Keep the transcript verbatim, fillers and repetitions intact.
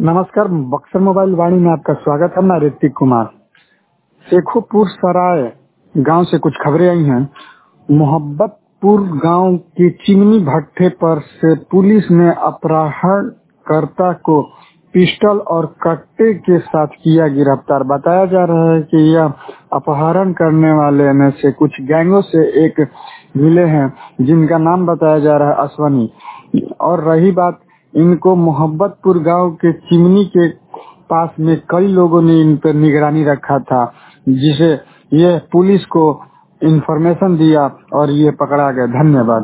नमस्कार, बक्सर मोबाइल वाणी में आपका स्वागत है। मैं ऋतिक कुमार। शेखोपुर सराय गांव से कुछ खबरें आई हैं। मोहब्बतपुर गांव के चिमनी भट्टे पर से पुलिस ने अपहरणकर्ता को पिस्टल और कट्टे के साथ किया गिरफ्तार। बताया जा रहा है कि यह अपहरण करने वाले में से कुछ गैंगों से एक मिले हैं, जिनका नाम बताया जा रहा है अश्वनी। और रही बात, इनको मोहब्बतपुर गांव के चिमनी के पास में कई लोगों ने इन पर निगरानी रखा था, जिसे ये पुलिस को इंफॉर्मेशन दिया और ये पकड़ा गया। धन्यवाद।